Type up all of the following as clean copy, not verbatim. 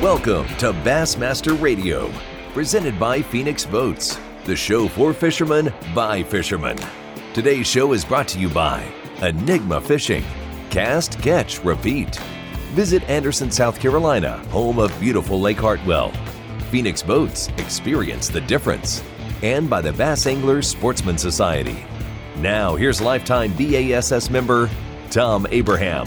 Welcome to Bassmaster Radio, presented by Phoenix Boats, the show for fishermen by fishermen. Today's show is brought to you by Enigma Fishing. Cast, catch, repeat. Visit Anderson, South Carolina, home of beautiful Lake Hartwell. Phoenix Boats, experience the difference. And by the Bass Anglers Sportsman Society. Now, here's lifetime BASS member, Tom Abraham.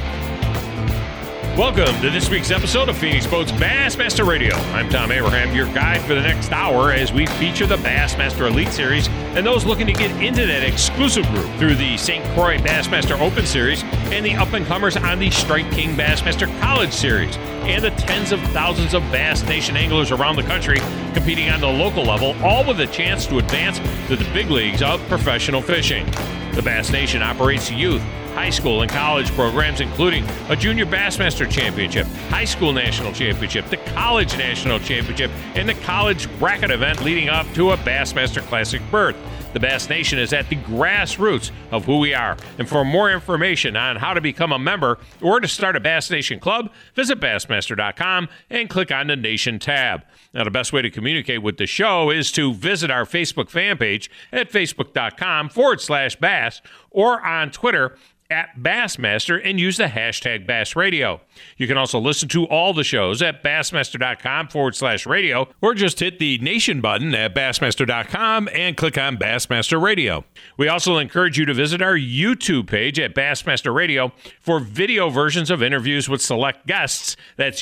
Welcome to this week's episode of Phoenix Boats Bassmaster Radio. I'm Tom Abraham, your guide for the next hour as we feature the Bassmaster Elite Series and those looking to get into that exclusive group through the St. Croix Bassmaster Open Series and the up-and-comers on the Strike King Bassmaster College Series and the tens of thousands of Bass Nation anglers around the country competing on the local level, all with a chance to advance to the big leagues of professional fishing. The Bass Nation operates youth, high school, and college programs, including a Junior Bassmaster Championship, High School National Championship, the College National Championship, and the College Bracket event leading up to a Bassmaster Classic berth. The Bass Nation is at the grassroots of who we are. And for more information on how to become a member or to start a Bass Nation club, visit Bassmaster.com and click on the Nation tab. Now, the best way to communicate with the show is to visit our Facebook fan page at facebook.com/bass or on Twitter at Bassmaster and use the hashtag Bass Radio. You can also listen to all the shows at Bassmaster.com/radio or just hit the Nation button at Bassmaster.com and click on Bassmaster Radio. We also encourage you to visit our YouTube page at Bassmaster Radio for video versions of interviews with select guests. That's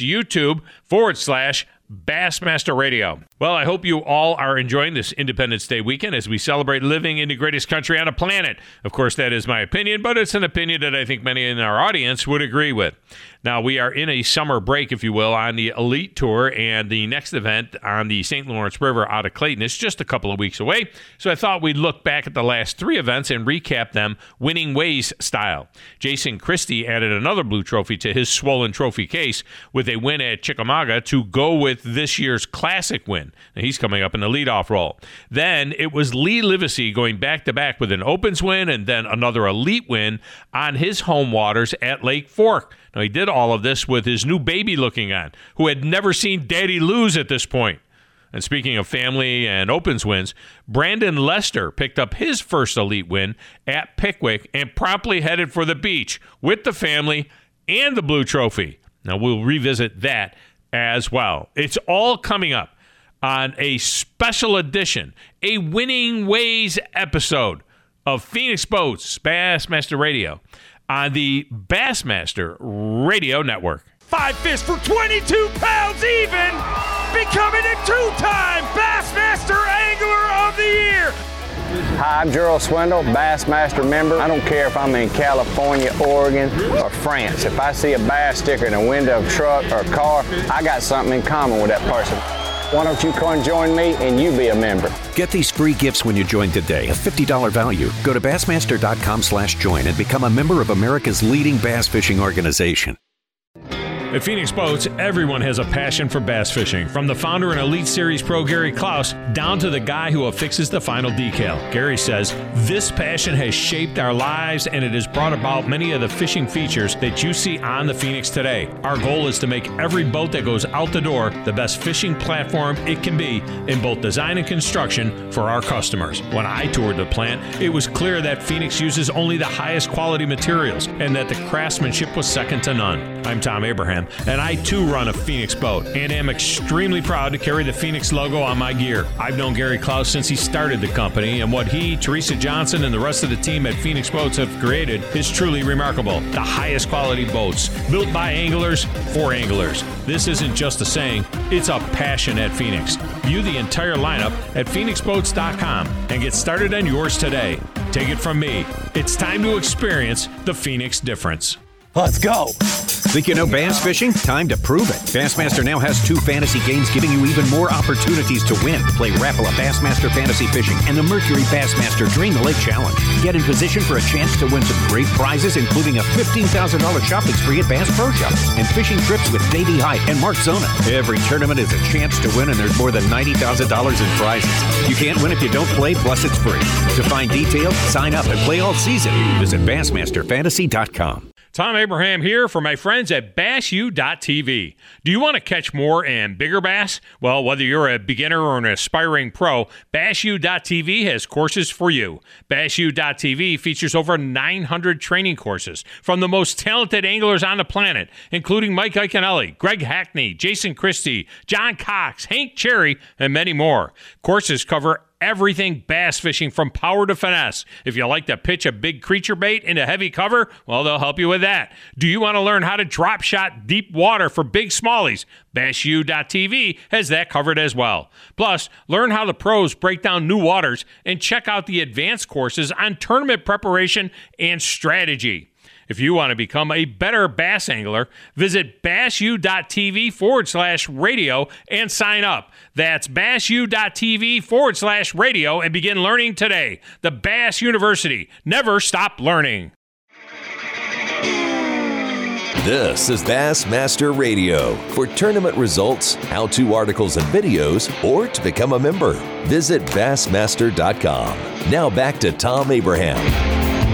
YouTube.com/Bassmaster Radio. Well, I hope you all are enjoying this Independence Day weekend as we celebrate living in the greatest country on the planet. Of course, that is my opinion, but it's an opinion that I think many in our audience would agree with. Now, we are in a summer break, if you will, on the Elite Tour, and the next event on the St. Lawrence River out of Clayton is just a couple of weeks away. So I thought we'd look back at the last three events and recap them winning ways style. Jason Christie added another blue trophy to his swollen trophy case with a win at Chickamauga to go with this year's Classic win. Now, he's coming up in the leadoff role. Then it was Lee Livesey going back-to-back with an Opens win and then another Elite win on his home waters at Lake Fork. Now, he did all of this with his new baby looking on, who had never seen Daddy lose at this point. And speaking of family and Opens wins, Brandon Lester picked up his first Elite win at Pickwick and promptly headed for the beach with the family and the blue trophy. Now, we'll revisit that as well. It's all coming up on a special edition, a Winning Ways episode of Phoenix Boats Bassmaster Radio on the Bassmaster Radio Network. 5 fish for 22 pounds even, becoming a two-time Bassmaster Angler of the Year. Hi, I'm Gerald Swindle, Bassmaster member. I don't care if I'm in California, Oregon, or France. If I see a bass sticker in a window of a truck or a car, I got something in common with that person. Why don't you come and join me and you be a member? Get these free gifts when you join today, a $50 value. Go to Bassmaster.com/join and become a member of America's leading bass fishing organization. At Phoenix Boats, everyone has a passion for bass fishing, from the founder and Elite Series pro Gary Klaus down to the guy who affixes the final decal. Gary says, this passion has shaped our lives and it has brought about many of the fishing features that you see on the Phoenix today. Our goal is to make every boat that goes out the door the best fishing platform it can be in both design and construction for our customers. When I toured the plant, it was clear that Phoenix uses only the highest quality materials and that the craftsmanship was second to none. I'm Tom Abraham, and I too run a Phoenix boat and am extremely proud to carry the Phoenix logo on my gear. I've known Gary Klaus since he started the company, and what he, Teresa Johnson, and the rest of the team at Phoenix Boats have created is truly remarkable. The highest quality boats, built by anglers for anglers. This isn't just a saying, it's a passion at Phoenix. View the entire lineup at phoenixboats.com and get started on yours today. Take it from me, it's time to experience the Phoenix difference. Let's go. Think you know bass fishing? Time to prove it. Bassmaster now has 2 fantasy games giving you even more opportunities to win. Play Rapala Bassmaster Fantasy Fishing and the Mercury Bassmaster Drain the Lake Challenge. Get in position for a chance to win some great prizes, including a $15,000 shopping spree at Bass Pro Shops and fishing trips with Davey Hyde and Mark Zona. Every tournament is a chance to win, and there's more than $90,000 in prizes. You can't win if you don't play, plus it's free. To find details, sign up and play all season. Visit BassmasterFantasy.com. Tom Abraham here for my friends at BassU.TV. Do you want to catch more and bigger bass? Well, whether you're a beginner or an aspiring pro, BassU.TV has courses for you. BassU.TV features over 900 training courses from the most talented anglers on the planet, including Mike Iaconelli, Greg Hackney, Jason Christie, John Cox, Hank Cherry, and many more. Courses cover everything bass fishing from power to finesse. If you like to pitch a big creature bait into heavy cover, well, they'll help you with that. Do you want to learn how to drop shot deep water for big smallies? BassU.TV has that covered as well. Plus, learn how the pros break down new waters and check out the advanced courses on tournament preparation and strategy. If you want to become a better bass angler, visit BassU.TV/radio and sign up. That's BassU.TV/radio and begin learning today. The Bass University. Never stop learning. This is Bassmaster Radio. For tournament results, how-to articles and videos, or to become a member, visit Bassmaster.com. Now back to Tom Abraham.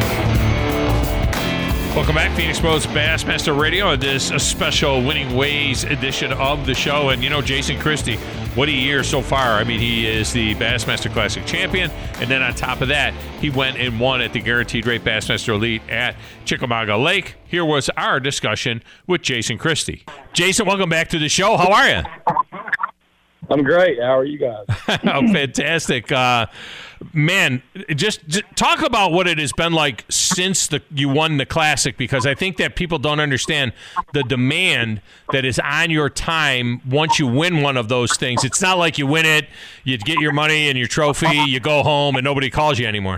Welcome back, Phoenix Boats Bassmaster Radio, this special Winning Ways edition of the show. And, you know, Jason Christie, what a year so far. I mean, he is the Bassmaster Classic champion. And then on top of that, he went and won at the Guaranteed Rate Bassmaster Elite at Chickamauga Lake. Here was our discussion with Jason Christie. Jason, welcome back to the show. How are you? I'm great. How are you guys? Oh, fantastic. Man, just talk about what it has been like since you won the Classic, because I think that people don't understand the demand that is on your time once you win one of those things. It's not like you win it, you get your money and your trophy, you go home, and nobody calls you anymore.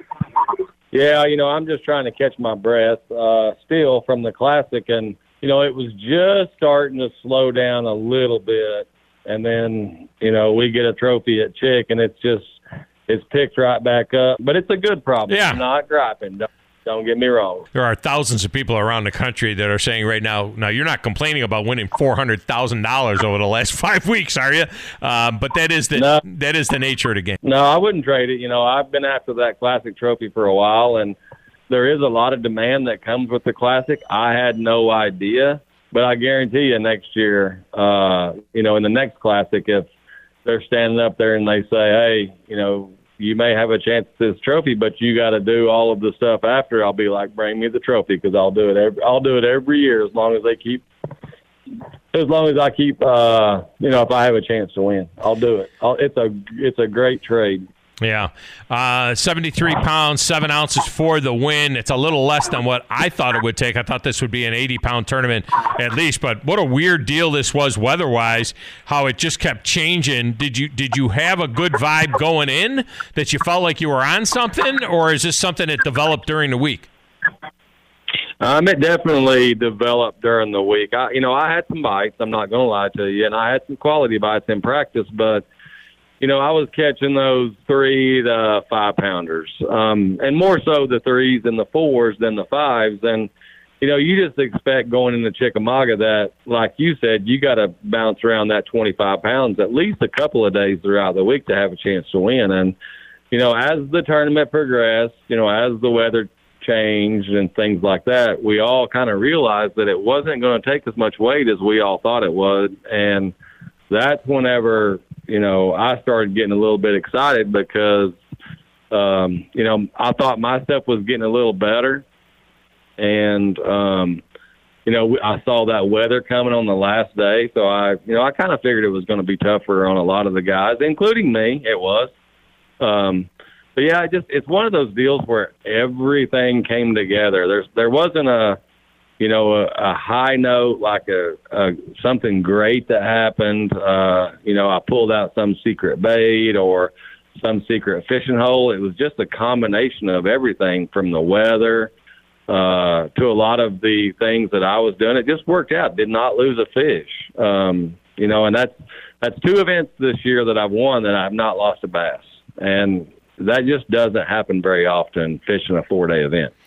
Yeah, you know, I'm just trying to catch my breath still from the Classic, and, you know, it was just starting to slow down a little bit. And then, you know, we get a trophy at Chick, and it's picked right back up. But it's a good problem. Yeah. I'm not griping. Don't get me wrong. There are thousands of people around the country that are saying right now, you're not complaining about winning $400,000 over the last 5 weeks, are you? But that is the nature of the game. No, I wouldn't trade it. You know, I've been after that Classic trophy for a while, and there is a lot of demand that comes with the Classic. I had no idea. But I guarantee you next year, you know, in the next Classic, if they're standing up there and they say, hey, you know, you may have a chance at this trophy, but you got to do all of the stuff after, I'll be like, bring me the trophy, because I'll do it every year as long as I keep, you know, if I have a chance to win, I'll do it. It's a great trade. Yeah. 73 pounds, 7 ounces for the win. It's a little less than what I thought it would take. I thought this would be an 80-pound tournament at least, but what a weird deal this was weather-wise, how it just kept changing. Did you have a good vibe going in that you felt like you were on something, or is this something that developed during the week? It definitely developed during the week. I had some bites, I'm not going to lie to you, and I had some quality bites in practice, but you know, I was catching those 3 to 5 pounders, and more so the 3s and the 4s than the 5s. And, you know, you just expect going into Chickamauga that, like you said, you got to bounce around that 25 pounds at least a couple of days throughout the week to have a chance to win. And, you know, as the tournament progressed, you know, as the weather changed and things like that, we all kind of realized that it wasn't going to take as much weight as we all thought it would. And that's whenever, you know, I started getting a little bit excited because, you know, I thought my stuff was getting a little better. And, you know, I saw that weather coming on the last day. So I kind of figured it was going to be tougher on a lot of the guys, including me. It was. But yeah, it's one of those deals where everything came together. There wasn't a high note, like a something great that happened. You know, I pulled out some secret bait or some secret fishing hole. It was just a combination of everything from the weather to a lot of the things that I was doing. It just worked out. Did not lose a fish. You know, and that's 2 events this year that I've won that I've not lost a bass. And that just doesn't happen very often fishing a 4-day event.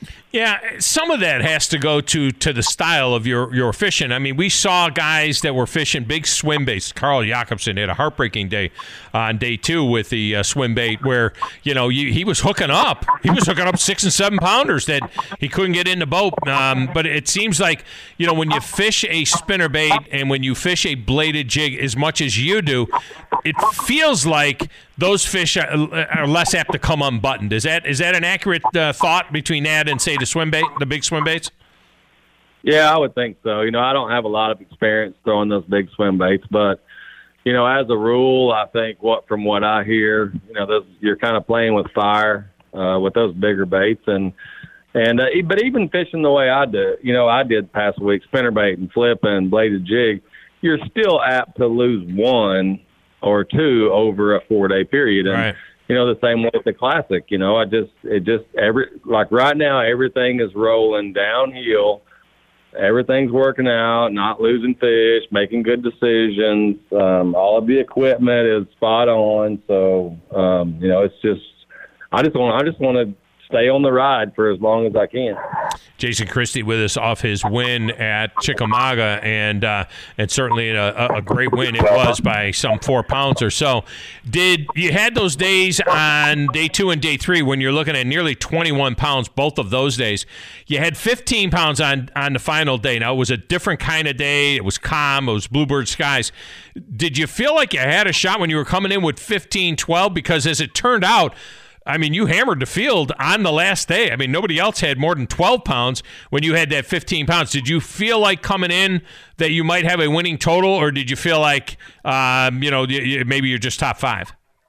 Yeah, some of that has to go to the style of your fishing. I mean, we saw guys that were fishing big swim baits. Carl Jacobson had a heartbreaking day on day 2 with the swim bait where, he was hooking up. He was hooking up 6 and 7 pounders that he couldn't get in the boat. But it seems like, when you fish a spinnerbait and when you fish a bladed jig as much as you do, it feels like those fish are less apt to come unbuttoned. Is that an accurate thought between that and, say, the big swim baits? Yeah, I would think so. I don't have a lot of experience throwing those big swim baits, but, as a rule, I think from what I hear, you're kind of playing with fire with those bigger baits. But even fishing the way I do, I did past week, spinnerbait and flip and bladed jig, you're still apt to lose 1 or 2 over a 4-day period. And, right. The same way with the Classic, like right now, everything is rolling downhill. Everything's working out, not losing fish, making good decisions. All of the equipment is spot on. So, it's just, I just want to stay on the ride for as long as I can. Jason Christie with us off his win at Chickamauga, and certainly a great win it was by some 4 pounds or so. Did you had those days on day 2 and day 3 when you're looking at nearly 21 pounds both of those days? You had 15 pounds on the final day. Now, it was a different kind of day. It was calm. It was bluebird skies. Did you feel like you had a shot when you were coming in with 15, 12? Because as it turned out, I mean, you hammered the field on the last day. I mean, nobody else had more than 12 pounds when you had that 15 pounds. Did you feel like coming in that you might have a winning total, or did you feel like, maybe you're just top 5?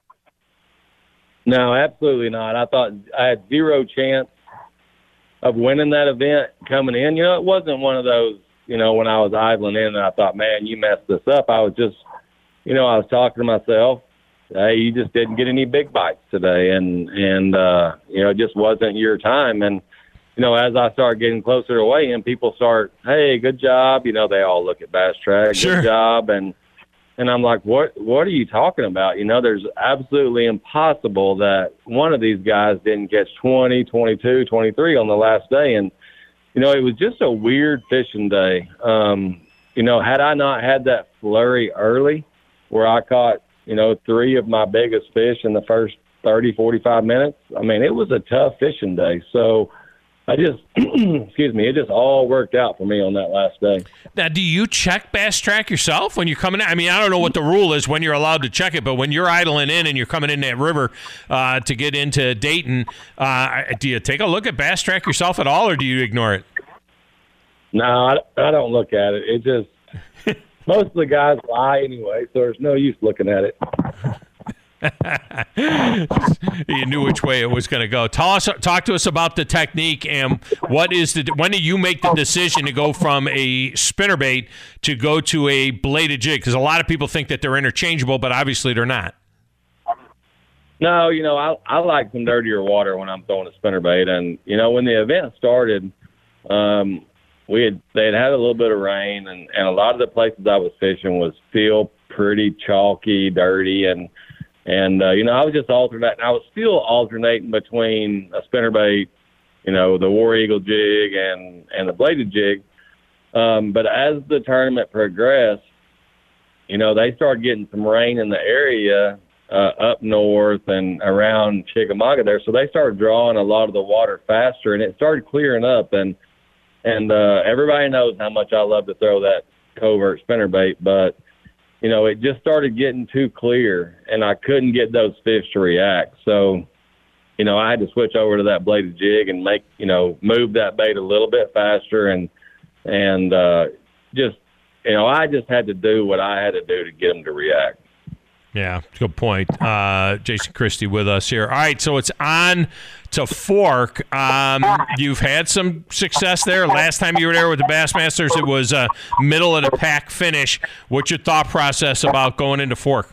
No, absolutely not. I thought I had 0 chance of winning that event coming in. It wasn't one of those, when I was idling in and I thought, man, you messed this up. I was just, I was talking to myself. Hey, you just didn't get any big bites today, and it just wasn't your time. And as I start getting closer to weigh-in, people start, hey, good job. They all look at Bass Track, sure. Good job, and I'm like, what are you talking about? There's absolutely impossible that one of these guys didn't catch 20, 22, 23 on the last day, and it was just a weird fishing day. Had I not had that flurry early, where I caught 3 of my biggest fish in the first 30, 45 minutes. I mean, it was a tough fishing day. So I just, it just all worked out for me on that last day. Now, do you check Bass Track yourself when you're coming in? I mean, I don't know what the rule is when you're allowed to check it, but when you're idling in and you're coming in that river to get into Dayton, do you take a look at Bass Track yourself at all, or do you ignore it? No, I don't look at it. It just... Most of the guys lie anyway, so there's no use looking at it. You knew which way it was going to go. Talk to us about the technique, and when do you make the decision to go from a spinnerbait to go to a bladed jig? Because a lot of people think that they're interchangeable, but obviously they're not. No, I like some dirtier water when I'm throwing a spinnerbait, and when the event started, they had a little bit of rain, and a lot of the places I was fishing was still pretty chalky, dirty, and I was just alternating. I was still alternating between a spinnerbait, the War Eagle jig and the bladed jig. But as the tournament progressed, they started getting some rain in the area up north and around Chickamauga there, so they started drawing a lot of the water faster, and it started clearing up, and everybody knows how much I love to throw that covert spinnerbait, but, it just started getting too clear, and I couldn't get those fish to react. So, I had to switch over to that bladed jig and move that bait a little bit faster, and just, I just had to do what I had to do to get them to react. Yeah, good point. Jason Christie with us here. All right, so it's on to Fork. You've had some success there. Last time you were there with the Bassmasters, it was a middle of the pack finish. What's your thought process about going into Fork?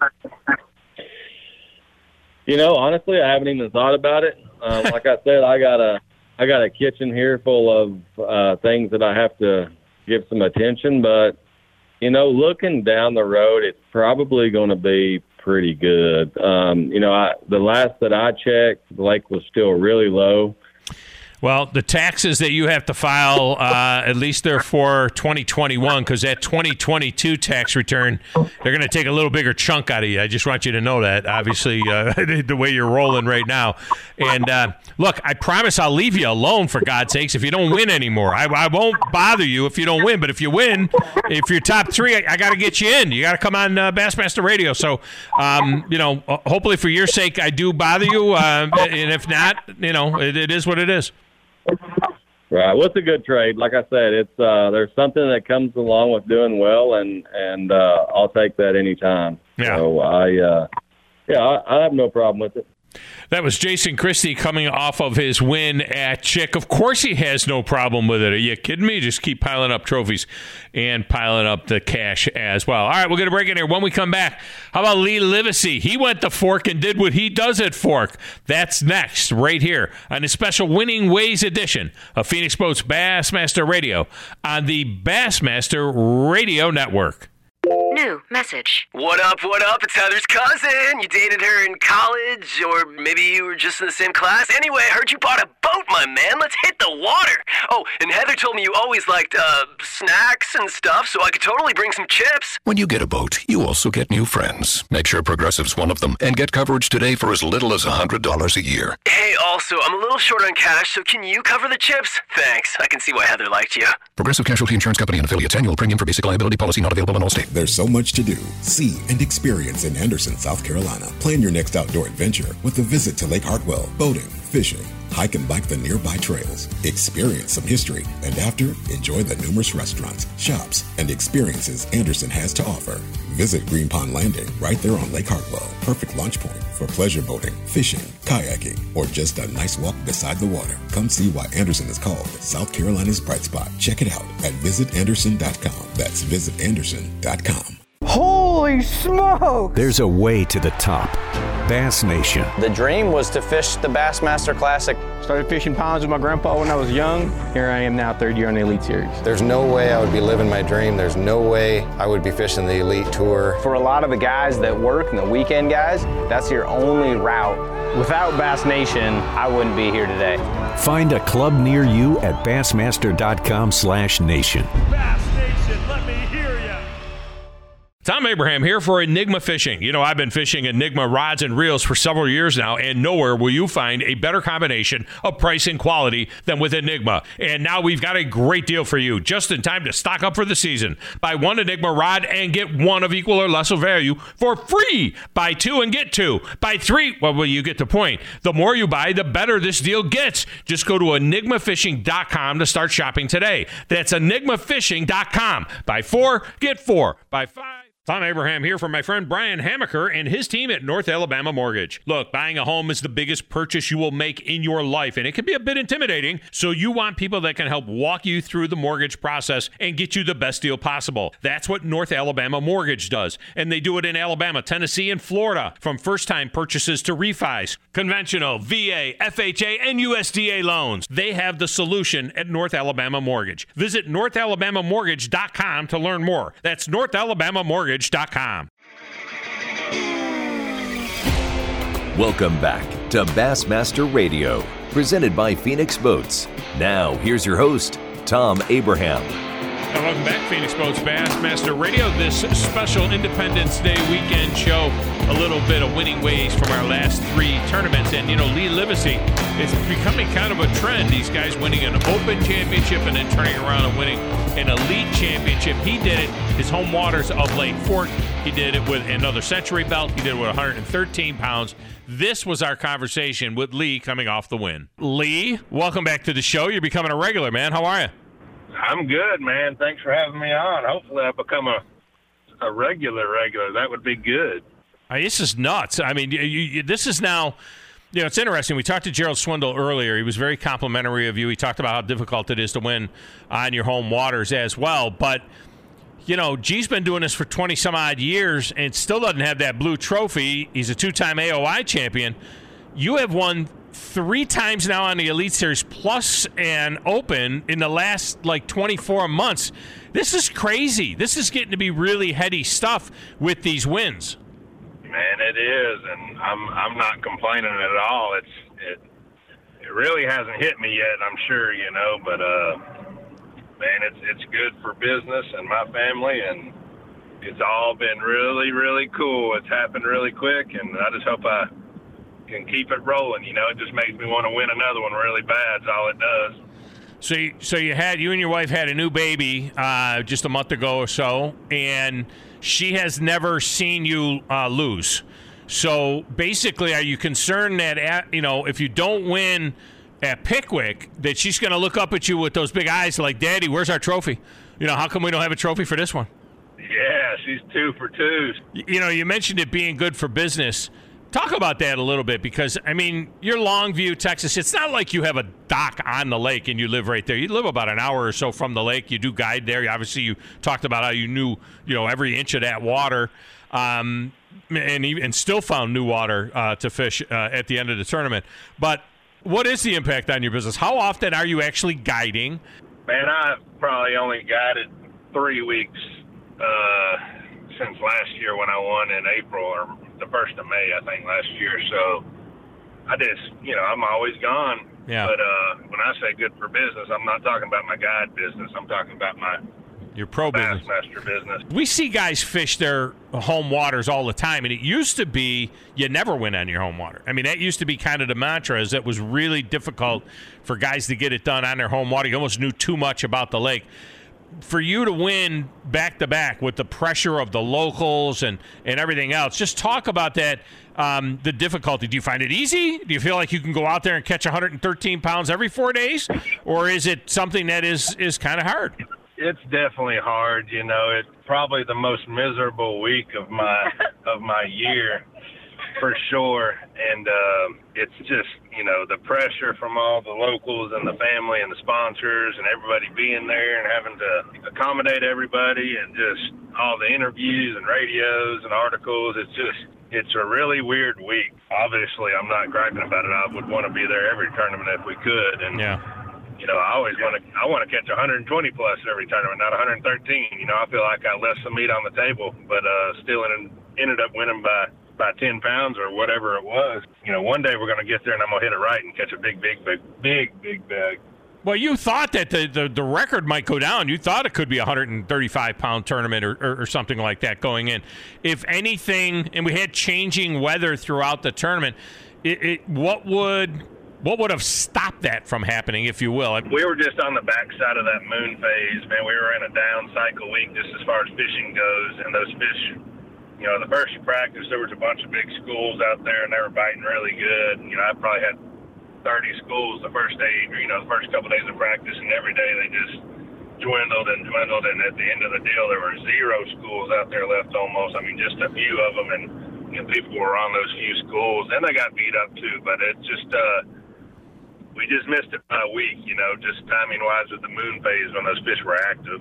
Honestly, I haven't even thought about it. Like I said, I got a kitchen here full of things that I have to give some attention, but looking down the road, it's probably going to be pretty good. The last that I checked, the lake was still really low. Well, the taxes that you have to file, at least they're for 2021, because that 2022 tax return, they're going to take a little bigger chunk out of you. I just want you to know that, obviously, the way you're rolling right now. And, look, I promise I'll leave you alone, for God's sakes, if you don't win anymore. I won't bother you if you don't win, but if you win, if you're top three, I got to get you in. You got to come on Bassmaster Radio. So, hopefully for your sake, I do bother you, and if not, it is what it is. Right. Well, it's a good trade. Like I said, it's there's something that comes along with doing well, and I'll take that anytime. Yeah. So I have no problem with it. That was Jason Christie coming off of his win at Chick. Of course he has no problem with it. Are you kidding me? Just keep piling up trophies and piling up the cash as well. All right, we're going to break in here. When we come back, how about Lee Livesey? He went to Fork and did what he does at Fork. That's next, right here on the special Winning Ways edition of Phoenix Boats Bassmaster Radio on the Bassmaster Radio Network. New message. What up? It's Heather's cousin. You dated her in college, or maybe you were just in the same class. Anyway, I heard you bought a boat, my man. Let's hit the water. Oh, and Heather told me you always liked snacks and stuff, so I could totally bring some chips. When you get a boat, you also get new friends. Make sure Progressive's one of them, and get coverage today for as little as $100 a year. Hey, also, I'm a little short on cash, so can you cover the chips? Thanks. I can see why Heather liked you. Progressive Casualty Insurance Company and affiliates. Annual premium for basic liability policy not available in all states. There's so much to do, see, and experience in Anderson, South Carolina. Plan your next outdoor adventure with a visit to Lake Hartwell. Boating, fishing, hike and bike the nearby trails, experience some history, and after, enjoy the numerous restaurants, shops, and experiences Anderson has to offer. Visit Green Pond Landing right there on Lake Hartwell. Perfect launch point for pleasure boating, fishing, kayaking, or just a nice walk beside the water. Come see why Anderson is called South Carolina's bright spot. Check it out at visitanderson.com. That's visitanderson.com. Holy smoke! There's a way to the top. Bass Nation. The dream was to fish the Bassmaster Classic. Started fishing ponds with my grandpa when I was young. Here I am now, third year on the Elite Series. There's no way I would be living my dream. There's no way I would be fishing the Elite Tour. For a lot of the guys that work and the weekend guys, that's your only route. Without Bass Nation, I wouldn't be here today. Find a club near you at bassmaster.com/nation. Bass Nation, let me hear ya. Tom Abraham here for Enigma Fishing. You know, I've been fishing Enigma rods and reels for several years now, and nowhere will you find a better combination of price and quality than with Enigma. And now we've got a great deal for you, just in time to stock up for the season. Buy one Enigma rod and get one of equal or lesser value for free. Buy two and get two. Buy three, well, you get the point. The more you buy, the better this deal gets. Just go to enigmafishing.com to start shopping today. That's enigmafishing.com. Buy four, get four. Buy five. Tom Abraham here for my friend Brian Hamaker and his team at North Alabama Mortgage. Look, buying a home is the biggest purchase you will make in your life, and it can be a bit intimidating, so you want people that can help walk you through the mortgage process and get you the best deal possible. That's what North Alabama Mortgage does, and they do it in Alabama, Tennessee, and Florida, from first-time purchases to refis, conventional, VA, FHA, and USDA loans. They have the solution at North Alabama Mortgage. Visit NorthAlabamaMortgage.com to learn more. That's NorthAlabamaMortgage.com. Welcome back to Bassmaster Radio, presented by Phoenix Boats. Now, here's your host, Tom Abraham. And welcome back, Phoenix Boats Bassmaster Radio. This special Independence Day weekend show, a little bit of winning ways from our last three tournaments. And, you know, Lee Livesey, it's becoming kind of a trend. These guys winning an Open Championship and then turning around and winning an Elite Championship. He did it, his home waters of Lake Fork. He did it with another Century belt. He did it with 113 pounds. This was our conversation with Lee coming off the win. Lee, welcome back to the show. You're becoming a regular, man. How are you? I'm good, man. Thanks for having me on. Hopefully I become a regular. That would be good. This is nuts. I mean, this is now, you know, it's interesting. We talked to Gerald Swindle earlier. He was very complimentary of you. He talked about how difficult it is to win on your home waters as well. But, you know, G's been doing this for 20-some-odd years and still doesn't have that blue trophy. He's a two-time AOI champion. You have won 3 times now on the Elite Series plus an Open in the last, 24 months. This is crazy. This is getting to be really heady stuff with these wins. Man, it is, and I'm not complaining at all. it really hasn't hit me yet, I'm sure, you know, but man, it's good for business and my family, and it's all been really, really cool. It's happened really quick, and I just hope I can keep it rolling. You know, it just makes me want to win another one really bad. Is all it does. So you and your wife had a new baby just a month ago or so, and she has never seen you lose. So basically, are you concerned that if you don't win at Pickwick, that she's going to look up at you with those big eyes like, Daddy, where's our trophy? You know, how come we don't have a trophy for this one? Yeah, she's 2 for 2. You know, you mentioned it being good for business. Talk about that a little bit, because, I mean, you're Longview, Texas. It's not like you have a dock on the lake and you live right there. You live about an hour or so from the lake. You do guide there. Obviously, you talked about how you knew, every inch of that water, and still found new water to fish at the end of the tournament. But what is the impact on your business? How often are you actually guiding? Man, I've probably only guided 3 weeks since last year when I won in April, or the 1st of May, I think, last year. So I just, I'm always gone. Yeah. But when I say good for business, I'm not talking about my guide business. I'm talking about your pro business. Bassmaster business. We see guys fish their home waters all the time, and it used to be you never win on your home water. I mean, that used to be kind of the mantra, is it was really difficult for guys to get it done on their home water. You almost knew too much about the lake. For you to win back-to-back with the pressure of the locals and everything else, just talk about that, the difficulty. Do you find it easy? Do you feel like you can go out there and catch 113 pounds every 4 days? Or is it something that is kind of hard? It's definitely hard. It's probably the most miserable week of my year, for sure. And it's just, the pressure from all the locals and the family and the sponsors and everybody being there and having to accommodate everybody, and just all the interviews and radios and articles. It's a really weird week. Obviously, I'm not griping about it. I would want to be there every tournament if we could. And yeah. I want to catch 120 plus every tournament, not 113. I feel like I left some meat on the table, but still ended up winning by 10 pounds or whatever it was. One day we're going to get there and I'm going to hit it right and catch a big bag. Well, you thought that the record might go down. You thought it could be a 135-pound tournament or something like that going in. If anything, and we had changing weather throughout the tournament, what would have stopped that from happening, if you will? We were just on the backside of that moon phase, man. We were in a down cycle week just as far as fishing goes, and those fish, the first practice, there was a bunch of big schools out there, and they were biting really good. I probably had 30 schools the first day, the first couple of days of practice, and every day they just dwindled, and at the end of the deal, there were 0 schools out there left almost. I mean, just a few of them, and people were on those few schools, and they got beat up too, but it just, we just missed it by a week, just timing-wise with the moon phase when those fish were active.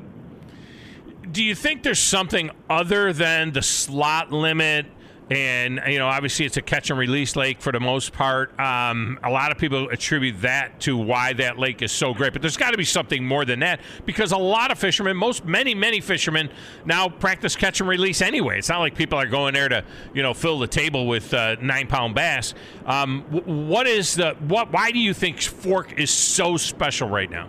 Do you think there's something other than the slot limit? And, obviously it's a catch and release lake for the most part. A lot of people attribute that to why that lake is so great. But there's got to be something more than that, because a lot of fishermen, many fishermen now practice catch and release anyway. It's not like people are going there to, fill the table with 9-pound bass. Why do you think Fork is so special right now?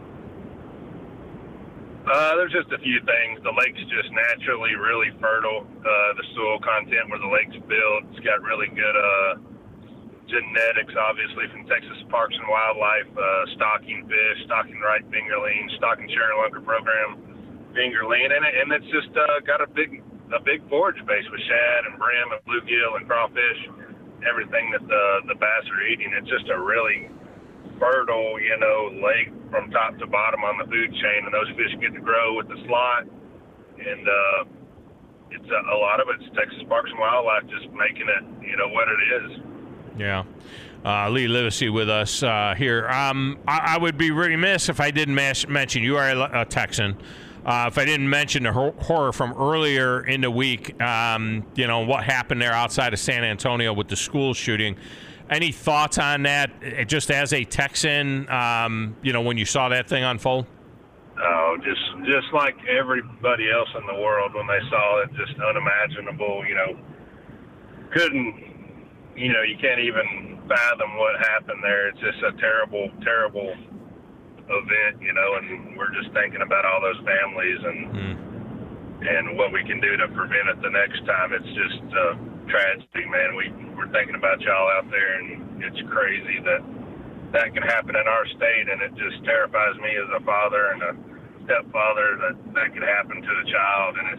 There's just a few things. The lake's just naturally really fertile. The soil content where the lake's built, it's got really good genetics, obviously, from Texas Parks and Wildlife, stocking fish, stocking right fingerling, stocking Sharon Lunker program fingerling, and it's just got a big forage base with shad and brim and bluegill and crawfish, everything that the bass are eating. It's just a really fertile, lake from top to bottom on the food chain, and those fish get to grow with the slot. And it's a lot of it's Texas Parks and Wildlife just making it, what it is. Yeah. Lee Livesey with us here. I would be remiss if I didn't mention, you are a Texan, if I didn't mention the horror from earlier in the week, what happened there outside of San Antonio with the school shooting. Any thoughts on that, just as a Texan, when you saw that thing unfold? Oh, just like everybody else in the world when they saw it, just unimaginable, couldn't, you can't even fathom what happened there. It's just a terrible, terrible event, you know, and we're just thinking about all those families and what we can do to prevent it the next time. It's just tragedy, man. We're thinking about y'all out there, and it's crazy that can happen in our state, and it just terrifies me as a father and a stepfather that could happen to a child, and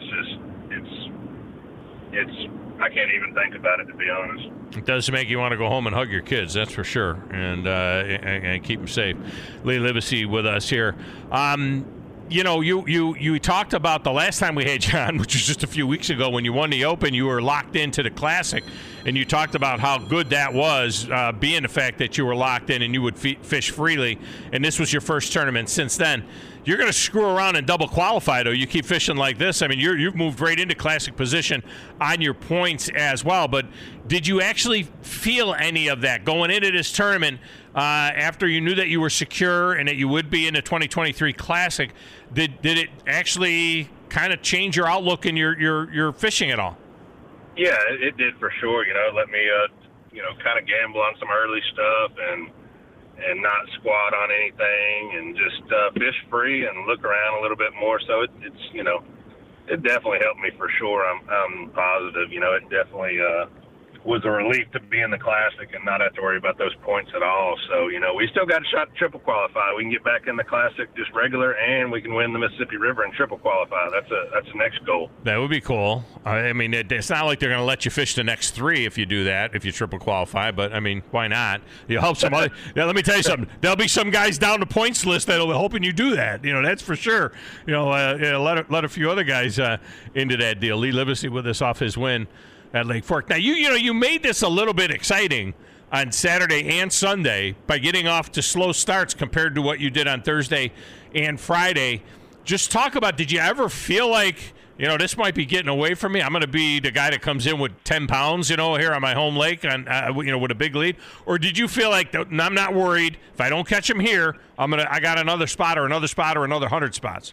it's I can't even think about it, to be honest. It does make you want to go home and hug your kids, that's for sure, and keep them safe. Lee Livesey with us here. You know, you talked about the last time we had you on, which was just a few weeks ago when you won the Open. You were locked into the Classic, and you talked about how good that was, being the fact that you were locked in and you would fish freely, and this was your first tournament since then. You're going to screw around and double qualify, though. You keep fishing like this. I mean, you've moved right into Classic position on your points as well. But did you actually feel any of that going into this tournament after you knew that you were secure and that you would be in the 2023 Classic? Did it actually kind of change your outlook in your fishing at all? Yeah, it did for sure. You know, let me kind of gamble on some early stuff and not squat on anything and just fish free and look around a little bit more. So it's you know, it definitely helped me for sure. I'm positive. You know, it definitely was a relief to be in the Classic and not have to worry about those points at all. So, you know, we still got a shot to triple qualify. We can get back in the Classic just regular, and we can win the Mississippi River and triple qualify. That's the next goal. That would be cool. I mean, it's not like they're going to let you fish the next three if you do that, if you triple qualify. But, I mean, why not? You help somebody. Yeah, let me tell you something. There'll be some guys down the points list that'll be hoping you do that. You know, that's for sure. You know, let a few other guys into that deal. Lee Livesey with us off his win at Lake Fork. Now, you made this a little bit exciting on Saturday and Sunday by getting off to slow starts compared to what you did on Thursday and Friday. Just talk about, did you ever feel like, you know, this might be getting away from me? I'm going to be the guy that comes in with 10 pounds, you know, here on my home lake, on, with a big lead? Or did you feel like, I'm not worried. If I don't catch him here, I got another spot or another 100 spots?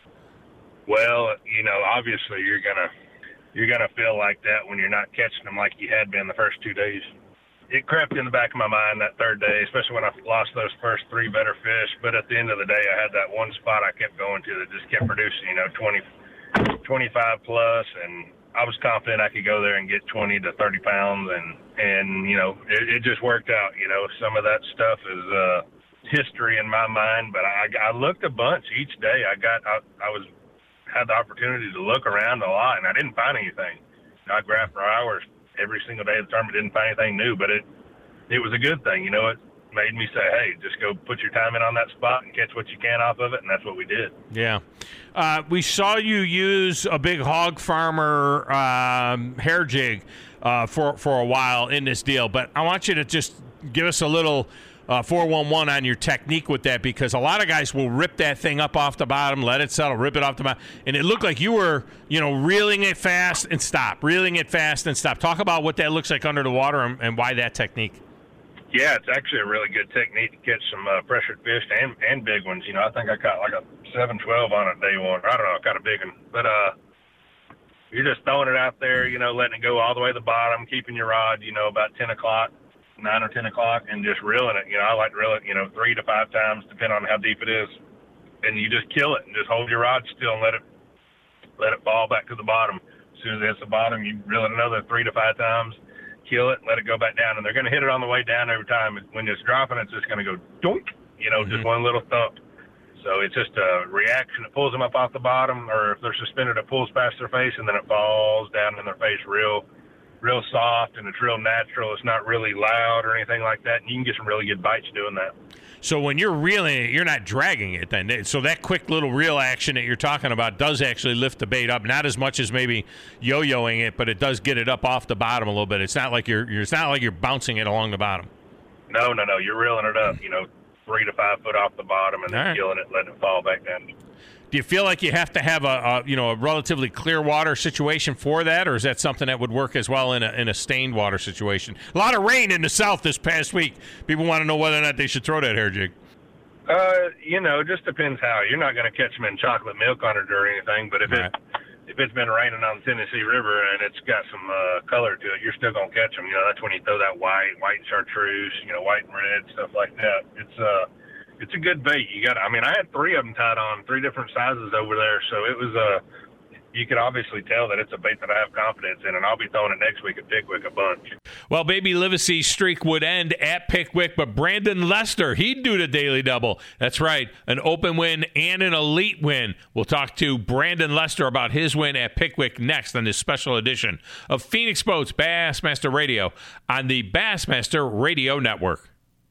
Well, you know, obviously you're gonna feel like that when you're not catching them like you had been the first 2 days. It crept in the back of my mind that third day, especially when I lost those first three better fish. But at the end of the day, I had that one spot I kept going to that just kept producing, you know, 20, 25 plus, and I was confident I could go there and get 20 to 30 pounds, and you know, it just worked out. You know, some of that stuff is history in my mind, but I looked a bunch each day. I had the opportunity to look around a lot, and I didn't find anything. I graphed for hours every single day of the tournament, didn't find anything new, but it was a good thing. You know, it made me say, hey, just go put your time in on that spot and catch what you can off of it, and that's what we did. Yeah. We saw you use a big hog farmer hair jig for a while in this deal, but I want you to just give us a little 411 on your technique with that, because a lot of guys will rip that thing up off the bottom, let it settle, rip it off the bottom, and it looked like you were, you know, reeling it fast and stop. Talk about what that looks like under the water and why that technique. Yeah, it's actually a really good technique to catch some pressured fish and big ones. You know, I think I caught like a 712 on it day one. I don't know, I caught a big one. But you're just throwing it out there, you know, letting it go all the way to the bottom, keeping your rod, you know, about 9 or 10 o'clock, and just reeling it. You know, I like to reel it, you know, 3 to 5 times, depending on how deep it is. And you just kill it and just hold your rod still and let it fall back to the bottom. As soon as it hits the bottom, you reel it another 3 to 5 times, kill it, and let it go back down. And they're going to hit it on the way down every time. When it's dropping, it's just going to go doink, you know, just one little thump. So it's just a reaction. It pulls them up off the bottom, or if they're suspended, it pulls past their face, and then it falls down in their face real soft, and it's real natural. It's not really loud or anything like that, and you can get some really good bites doing that. So when you're reeling it, you're not dragging it then. So that quick little reel action that you're talking about does actually lift the bait up, not as much as maybe yo-yoing it, but it does get it up off the bottom a little bit. It's not like you're bouncing it along the bottom. No, you're reeling it up, you know, 3 to 5 foot off the bottom, and then killing it, letting it fall back down. Do you feel like you have to have a relatively clear water situation for that, or is that something that would work as well in a stained water situation? A lot of rain in the south this past week. People want to know whether or not they should throw that hair jig. You know, it just depends how. You're not going to catch them in chocolate milk on it or anything, but if if it's been raining on the Tennessee River and it's got some color to it, you're still gonna catch them. That's when you throw that white and chartreuse, white and red, stuff like that. It's a good bait. I had 3 of them tied on, 3 different sizes over there, so it was you can obviously tell that it's a bait that I have confidence in, and I'll be throwing it next week at Pickwick a bunch. Well, Baby Livesey's streak would end at Pickwick, but Brandon Lester, he'd do the daily double. That's right, an open win and an elite win. We'll talk to Brandon Lester about his win at Pickwick next on this special edition of Phoenix Boats Bassmaster Radio on the Bassmaster Radio Network.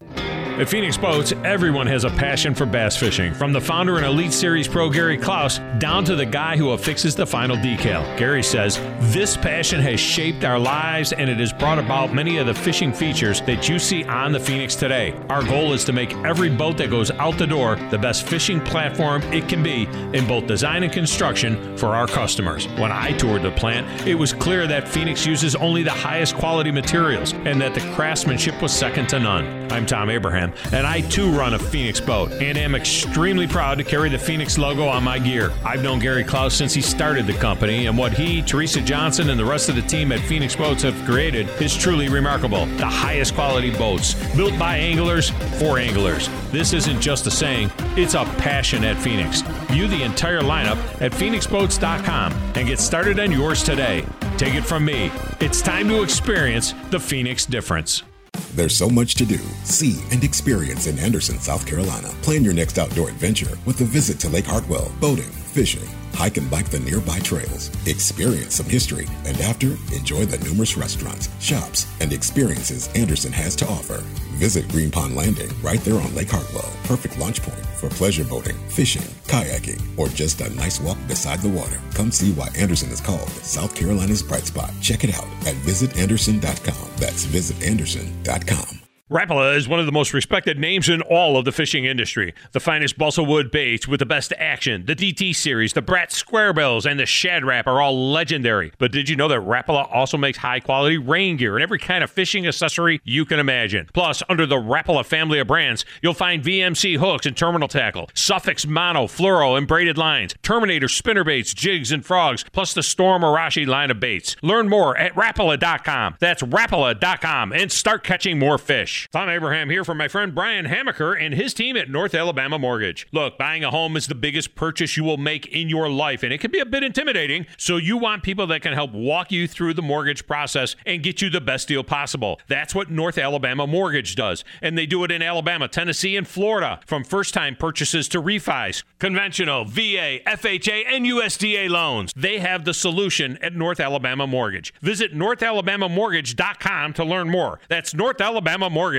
At Phoenix Boats, everyone has a passion for bass fishing, from the founder and Elite Series pro Gary Klaus down to the guy who affixes the final decal. Gary says, this passion has shaped our lives and it has brought about many of the fishing features that you see on the Phoenix today. Our goal is to make every boat that goes out the door the best fishing platform it can be in both design and construction for our customers. When I toured the plant, it was clear that Phoenix uses only the highest quality materials and that the craftsmanship was second to none. I'm Tom Abraham, and I too run a Phoenix boat and am extremely proud to carry the Phoenix logo on my gear. I've known Gary Klaus since he started the company, and what he, Teresa Johnson, and the rest of the team at Phoenix Boats have created is truly remarkable. The highest quality boats, built by anglers for anglers. This isn't just a saying, it's a passion at Phoenix. View the entire lineup at phoenixboats.com and get started on yours today. Take it from me, it's time to experience the Phoenix difference. There's so much to do, see, and experience in Anderson, South Carolina. Plan your next outdoor adventure with a visit to Lake Hartwell, boating, fishing, hike and bike the nearby trails, experience some history, and after, enjoy the numerous restaurants, shops, and experiences Anderson has to offer. Visit Green Pond Landing right there on Lake Hartwell. Perfect launch point for pleasure boating, fishing, kayaking, or just a nice walk beside the water. Come see why Anderson is called South Carolina's bright spot. Check it out at visitanderson.com. That's visitanderson.com. Rapala is one of the most respected names in all of the fishing industry. The finest balsa wood baits with the best action, the DT series, the Brat Squarebills, and the Shad Rap are all legendary. But did you know that Rapala also makes high-quality rain gear and every kind of fishing accessory you can imagine? Plus, under the Rapala family of brands, you'll find VMC hooks and terminal tackle, Suffix mono, fluoro, and braided lines, Terminator spinner baits, jigs, and frogs, plus the Storm Arashi line of baits. Learn more at Rapala.com. That's Rapala.com, and start catching more fish. Tom Abraham here for my friend Brian Hamaker and his team at North Alabama Mortgage. Look, buying a home is the biggest purchase you will make in your life, and it can be a bit intimidating, so you want people that can help walk you through the mortgage process and get you the best deal possible. That's what North Alabama Mortgage does, and they do it in Alabama, Tennessee, and Florida, from first-time purchases to refis, conventional, VA, FHA, and USDA loans. They have the solution at North Alabama Mortgage. Visit NorthAlabamaMortgage.com to learn more. That's NorthAlabamaMortgage.com.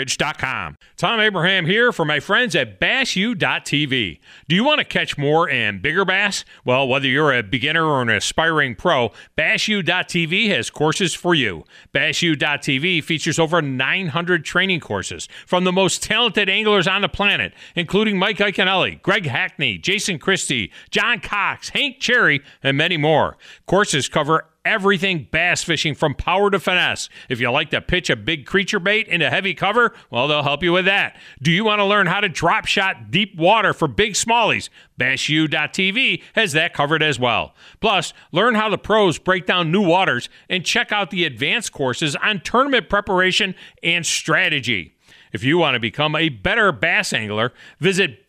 Tom Abraham here for my friends at BassU.TV. Do you want to catch more and bigger bass? Well, whether you're a beginner or an aspiring pro, BassU.TV has courses for you. BassU.TV features over 900 training courses from the most talented anglers on the planet, including Mike Iaconelli, Greg Hackney, Jason Christie, John Cox, Hank Cherry, and many more. Courses cover everything bass fishing from power to finesse. If you like to pitch a big creature bait into heavy cover, well, they'll help you with that. Do you want to learn how to drop shot deep water for big smallies? BassU.TV has that covered as well. Plus, learn how the pros break down new waters and check out the advanced courses on tournament preparation and strategy. If you want to become a better bass angler, visit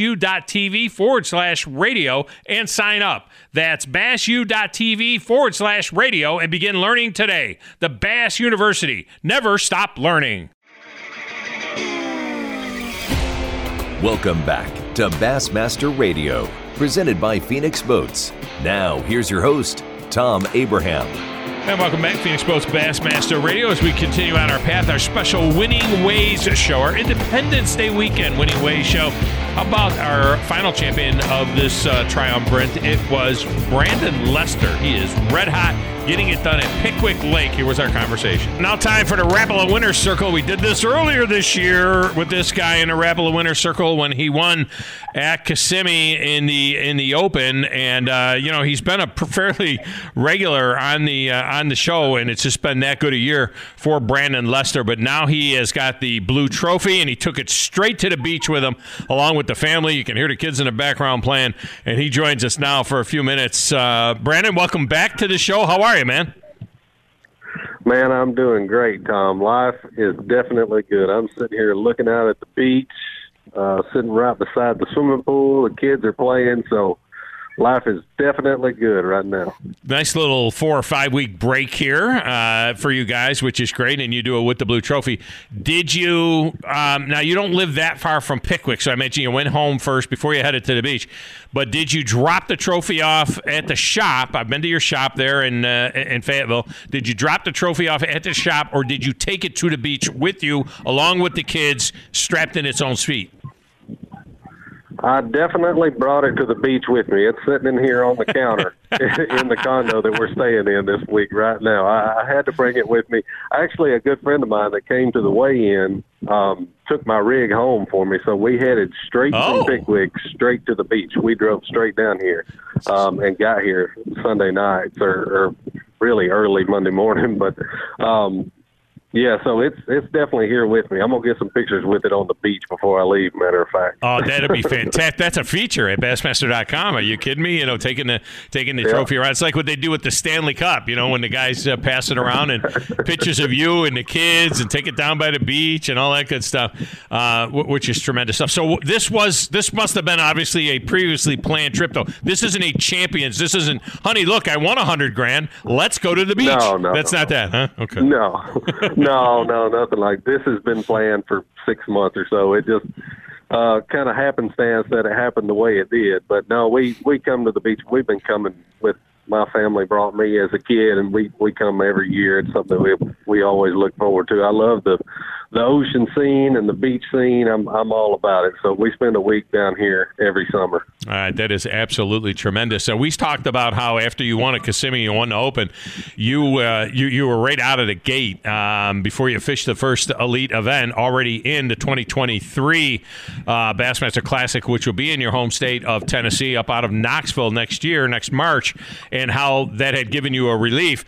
BassU.TV/radio and sign up. That's BassU.TV/radio and begin learning today. The Bass University. Never stop learning. Welcome back to Bassmaster Radio, presented by Phoenix Boats. Now, here's your host, Tom Abraham. And welcome back, Phoenix Boats Bassmaster Radio, as we continue on our path, our special Winning Ways show, our Independence Day weekend Winning Ways show. About our final champion of this triumvirate, it was Brandon Lester. He is red hot, getting it done at Pickwick Lake. Here was our conversation. Now time for the Rapala Winner's Circle. We did this earlier this year with this guy in the Rapala Winner's Circle when he won at Kissimmee in the Open, and he's been a fairly regular on the show, and it's just been that good a year for Brandon Lester. But now he has got the blue trophy, and he took it straight to the beach with him, along with with the family. You can hear the kids in the background playing, and he joins us now for a few minutes. Brandon, welcome back to the show. How are you, man? Man, I'm doing great, Tom. Life is definitely good. I'm sitting here looking out at the beach, sitting right beside the swimming pool. The kids are playing, so life is definitely good right now. Nice little 4 or 5 week break here for you guys, which is great, and you do it with the Blue Trophy. Did you now you don't live that far from Pickwick, so I mentioned you went home first before you headed to the beach, but did you drop the trophy off at the shop? I've been to your shop there in Fayetteville. Did you drop the trophy off at the shop, or did you take it to the beach with you along with the kids strapped in its own feet? I definitely brought it to the beach with me. It's sitting in here on the counter in the condo that we're staying in this week right now. I had to bring it with me. Actually, a good friend of mine that came to the weigh-in took my rig home for me, so we headed straight from Pickwick, straight to the beach. We drove straight down here and got here Sunday nights or really early Monday morning. But yeah, so it's definitely here with me. I'm going to get some pictures with it on the beach before I leave, matter of fact. Oh, that'd be fantastic. That's a feature at Bassmaster.com. Are you kidding me? Taking the trophy around. It's like what they do with the Stanley Cup, when the guys pass it around and pictures of you and the kids and take it down by the beach and all that good stuff, which is tremendous stuff. So this must have been obviously a previously planned trip, though. This isn't a Champions. This isn't, honey, look, I won $100,000. Let's go to the beach. No. That's not that, huh? Okay. No, nothing like this has been planned for 6 months or so. It just kind of happenstance that it happened the way it did. But no, we come to the beach. We've been coming with my family, brought me as a kid, and we come every year. It's something we always look forward to. I love the ocean scene and the beach scene. I'm all about it. So we spend a week down here every summer. All right, that is absolutely tremendous. So we talked about how after you won at Kissimmee, you won the Open, you were right out of the gate before you fished the first elite event already in the 2023 Bassmaster Classic, which will be in your home state of Tennessee, up out of Knoxville next March, and how that had given you a relief.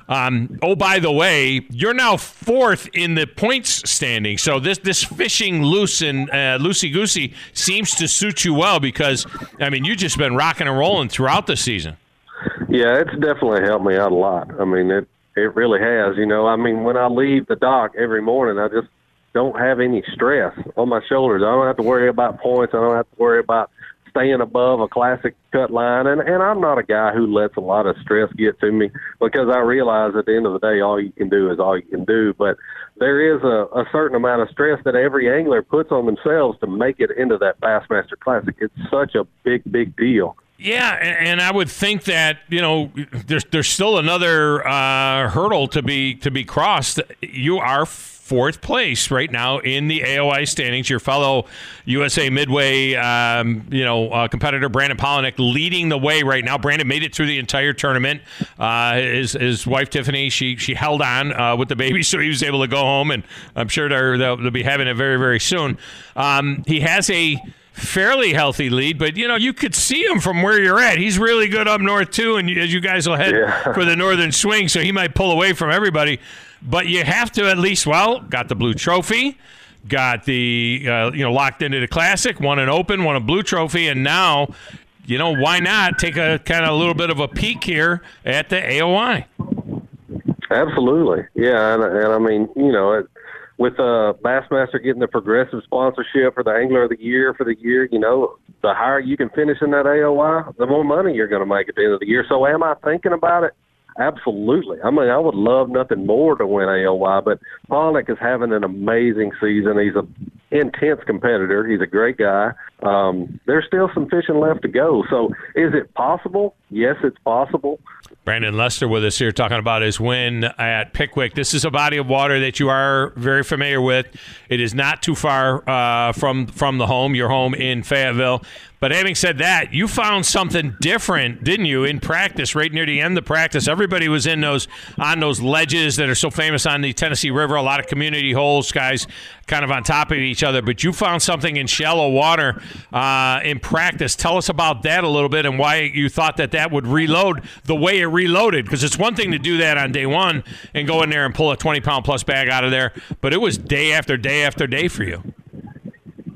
By the way, you're now 4th in the points standing. So this fishing loose and loosey-goosey seems to suit you well because, you've just been rocking and rolling throughout the season. Yeah, it's definitely helped me out a lot. It really has. When I leave the dock every morning, I just don't have any stress on my shoulders. I don't have to worry about points. I don't have to worry about staying above a classic cut line. And I'm not a guy who lets a lot of stress get to me because I realize at the end of the day, all you can do is all you can do. But there is a certain amount of stress that every angler puts on themselves to make it into that Bassmaster Classic. It's such a big deal. Yeah, and I would think that, there's still another hurdle to be crossed. You are 4th place right now in the AOI standings. Your fellow USA Midway, competitor Brandon Palaniuk leading the way right now. Brandon made it through the entire tournament. His wife Tiffany, she held on with the baby, so he was able to go home, and I'm sure they'll be having it very, very soon. He has a fairly healthy lead, but you could see him from where you're at. He's really good up north too, and as you guys will head for the northern swing, so he might pull away from everybody. But you have to at least, got the Blue Trophy, got the locked into the Classic, won an Open, won a Blue Trophy, and now, why not take a kind of a little bit of a peek here at the AOI? Absolutely, yeah, and with Bassmaster getting the Progressive sponsorship for the Angler of the Year for the year, the higher you can finish in that AOI, the more money you're going to make at the end of the year. So am I thinking about it? Absolutely. I would love nothing more to win AOI, but Palaniuk is having an amazing season. He's an intense competitor. He's a great guy. There's still some fishing left to go. So is it possible? Yes, it's possible. Brandon Lester with us here talking about his win at Pickwick. This is a body of water that you are very familiar with. It is not too far from the home, your home in Fayetteville. But having said that, you found something different, didn't you, in practice, right near the end of practice? Everybody was on those ledges that are so famous on the Tennessee River, a lot of community holes, guys kind of on top of each other. But you found something in shallow water in practice. Tell us about that a little bit and why you thought that would reload the way it reloaded. Because it's one thing to do that on day one and go in there and pull a 20-pound plus bag out of there, but it was day after day after day for you.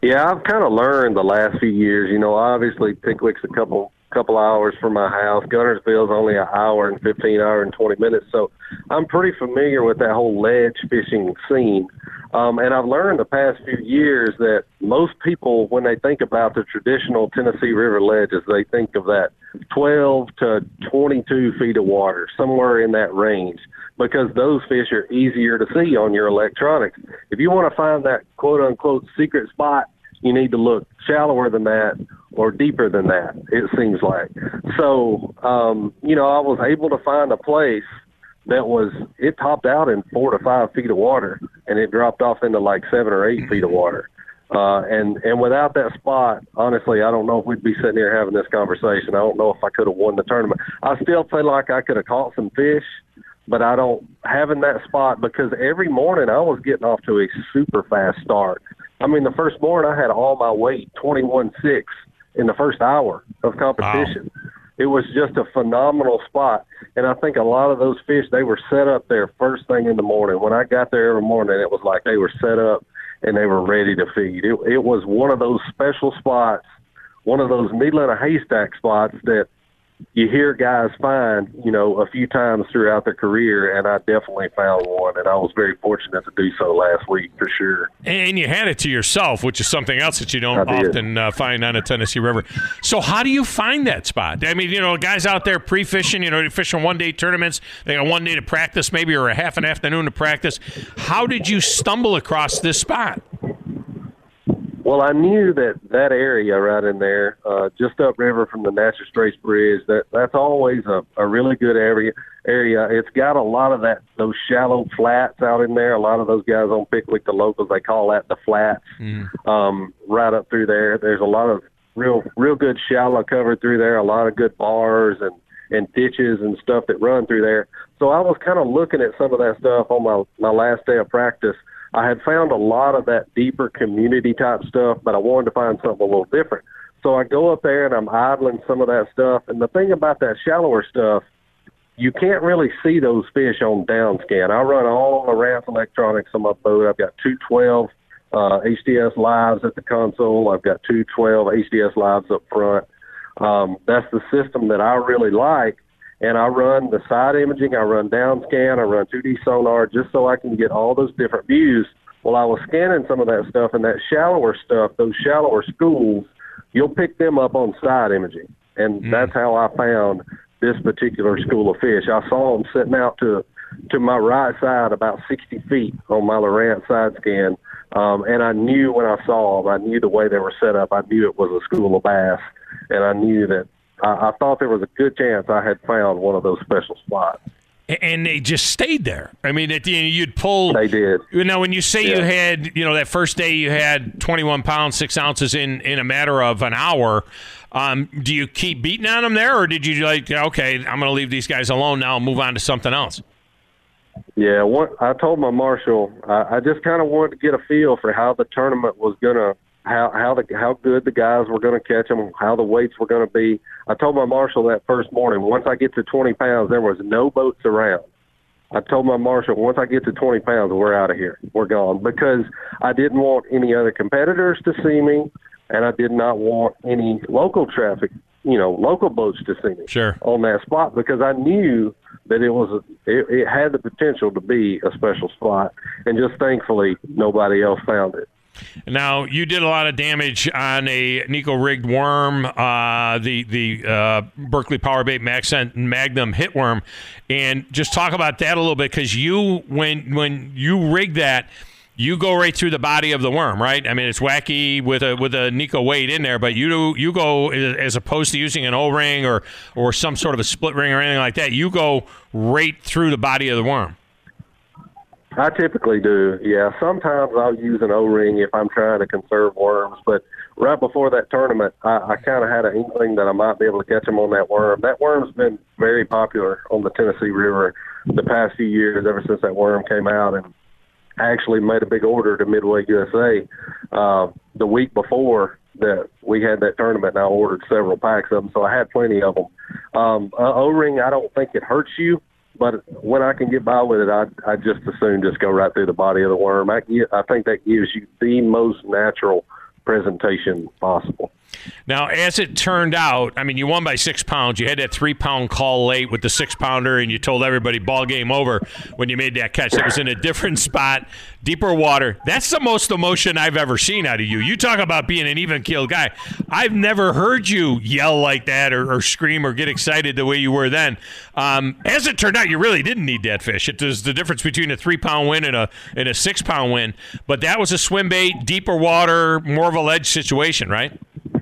Yeah, I've kind of learned the last few years. Obviously Pickwick's a couple hours from my house. Guntersville's only an hour and 15, hour and 20 minutes. So I'm pretty familiar with that whole ledge fishing scene. And I've learned the past few years that most people, when they think about the traditional Tennessee River ledges, they think of that 12 to 22 feet of water, somewhere in that range, because those fish are easier to see on your electronics. If you want to find that quote-unquote secret spot, you need to look shallower than that or deeper than that, it seems like. So, I was able to find a place that it topped out in 4 to 5 feet of water, and it dropped off into like 7 or 8 feet of water. And without that spot, honestly, I don't know if we'd be sitting here having this conversation. I don't know if I could have won the tournament. I still feel like I could have caught some fish, but I don't having that spot, because every morning I was getting off to a super fast start. I mean, the first morning I had all my weight, 21.6, in the first hour of competition. Wow. It was just a phenomenal spot. And I think a lot of those fish, they were set up there first thing in the morning. When I got there every morning, it was like they were set up and they were ready to feed. It was one of those special spots, one of those needle in a haystack spots that you hear guys find, a few times throughout their career, and I definitely found one, and I was very fortunate to do so last week for sure. And you had it to yourself, which is something else that you don't often find on a Tennessee River. So how do you find that spot? I mean, guys out there pre-fishing, fishing one-day tournaments, they got 1 day to practice maybe, or a half an afternoon to practice. How did you stumble across this spot? Well, I knew that area right in there, just upriver from the Natchez Straits Bridge, that's always a really good area. It's got a lot of those shallow flats out in there. A lot of those guys on Pickwick, the locals, they call that the flats. Right up through there. There's a lot of real good shallow cover through there, a lot of good bars and ditches and stuff that run through there. So I was kind of looking at some of that stuff on my last day of practice. I had found a lot of that deeper community type stuff, but I wanted to find something a little different. So I go up there and I'm idling some of that stuff. And the thing about that shallower stuff, you can't really see those fish on down scan. I run all the Marantz electronics on my boat. I've got 212 HDS lives at the console. I've got 212 HDS lives up front. That's the system that I really like. And I run the side imaging, I run down scan, I run 2D sonar just so I can get all those different views. Well, I was scanning some of that stuff, and that shallower stuff, those shallower schools, you'll pick them up on side imaging. And that's how I found this particular school of fish. I saw them sitting out to my right side about 60 feet on my Marantz side scan. And I knew when I saw them, I knew the way they were set up, I knew it was a school of bass. And I knew that I thought there was a good chance I had found one of those special spots. And they just stayed there. I mean, at the end, you'd pull. They did. Now, when you say you had, that first day you had 21 pounds, 6 ounces in a matter of an hour, do you keep beating on them there, or did you okay, I'm going to leave these guys alone now and move on to something else? Yeah, I told my marshal, I just kind of wanted to get a feel for how the tournament was going to, how good the guys were going to catch them, how the weights were going to be. I told my marshal that first morning, once I get to 20 pounds, there was no boats around. I told my marshal, once I get to 20 pounds, we're out of here. We're gone. Because I didn't want any other competitors to see me, and I did not want any local traffic, local boats to see me on that spot, because I knew that it had the potential to be a special spot. And just thankfully, nobody else found it. Now, you did a lot of damage on a Nico-rigged worm, the Berkley Powerbait Magnum hitworm, and just talk about that a little bit, because when you rig that, you go right through the body of the worm, right? I mean, it's wacky with a Nico weight in there, but you go, as opposed to using an O-ring or some sort of a split ring or anything like that, you go right through the body of the worm. I typically do, yeah. Sometimes I'll use an O-ring if I'm trying to conserve worms, but right before that tournament, I kind of had an inkling that I might be able to catch them on that worm. That worm's been very popular on the Tennessee River the past few years, ever since that worm came out, and I actually made a big order to Midway USA the week before that we had that tournament, and I ordered several packs of them, so I had plenty of them. O-ring, I don't think it hurts you. But when I can get by with it, I just as soon just go right through the body of the worm. I think that gives you the most natural presentation possible. Now, as it turned out, I mean, you won by 6 pounds. You had that 3-pound call late with the 6-pounder, and you told everybody ball game over when you made that catch. It was in a different spot, deeper water. That's the most emotion I've ever seen out of you. You talk about being an even-keeled guy. I've never heard you yell like that or scream or get excited the way you were then. As it turned out, you really didn't need that fish. It was the difference between a 3-pound win and a 6-pound win. But that was a swim bait, deeper water, more of a ledge situation, right?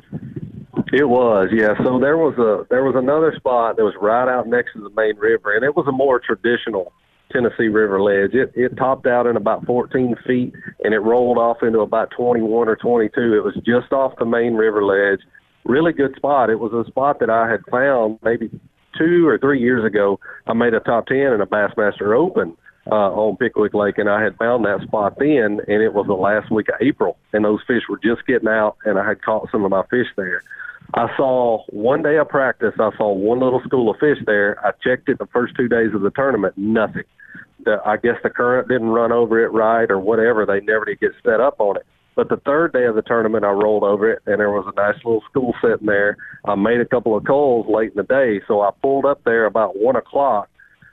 It was, yeah. So there was another spot that was right out next to the main river, and it was a more traditional Tennessee River ledge. It topped out in about 14 feet, and it rolled off into about 21 or 22. It was just off the main river ledge. Really good spot. It was a spot that I had found maybe 2 or 3 years ago. I made a top 10 in a Bassmaster Open on Pickwick Lake, and I had found that spot then, and it was the last week of April, and those fish were just getting out, and I had caught some of my fish there. I saw one day of practice, I saw one little school of fish there. I checked it the first 2 days of the tournament, nothing. I guess the current didn't run over it right or whatever. They never did get set up on it. But the third day of the tournament, I rolled over it, and there was a nice little school sitting there. I made a couple of calls late in the day, so I pulled up there about 1 o'clock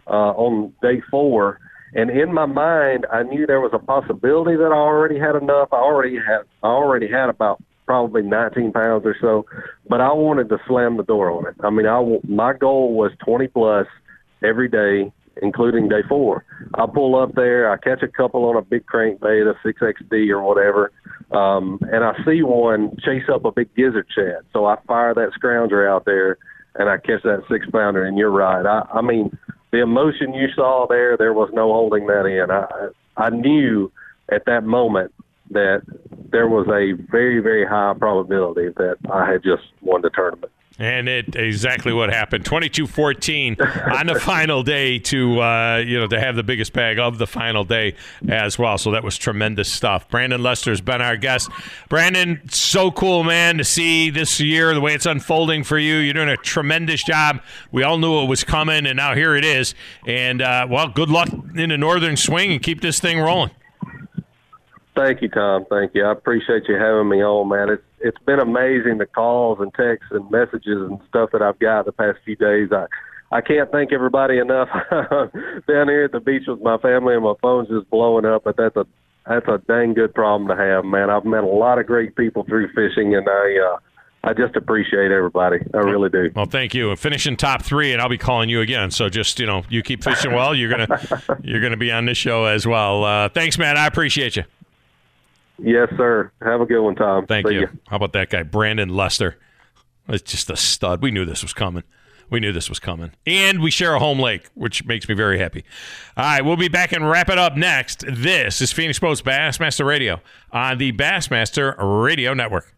on day 4. And in my mind, I knew there was a possibility that I already had enough. I already had about probably 19 pounds or so, but I wanted to slam the door on it. I mean, my goal was 20 plus every day, including day 4. I pull up there, I catch a couple on a big crankbait, a 6XD or whatever, and I see one chase up a big gizzard shad. So I fire that scrounger out there, and I catch that 6-pounder, and you're right. I mean, the emotion you saw there was no holding that in. I knew at that moment that there was a very, very high probability that I had just won the tournament. And exactly what happened. 22-14 on the final day to have the biggest bag of the final day as well. So that was tremendous stuff. Brandon Lester's been our guest. Brandon, so cool, man, to see this year, the way it's unfolding for you. You're doing a tremendous job. We all knew it was coming, and now here it is. And, good luck in the northern swing and keep this thing rolling. Thank you, Tom. Thank you. I appreciate you having me on, man. It's been amazing, the calls and texts and messages and stuff that I've got the past few days. I can't thank everybody enough. Down here at the beach with my family and my phone's just blowing up, but that's a dang good problem to have, man. I've met a lot of great people through fishing, and I just appreciate everybody. I really do. Well, thank you. Finishing top 3, and I'll be calling you again. So just, you keep fishing well. You're gonna be on this show as well. Thanks, man. I appreciate you. Yes, sir. Have a good one, Tom. Thank you. How about that guy, Brandon Lester? It's just a stud. We knew this was coming. And we share a home lake, which makes me very happy. All right, we'll be back and wrap it up next. This is Phoenix Boats Bassmaster Radio on the Bassmaster Radio Network.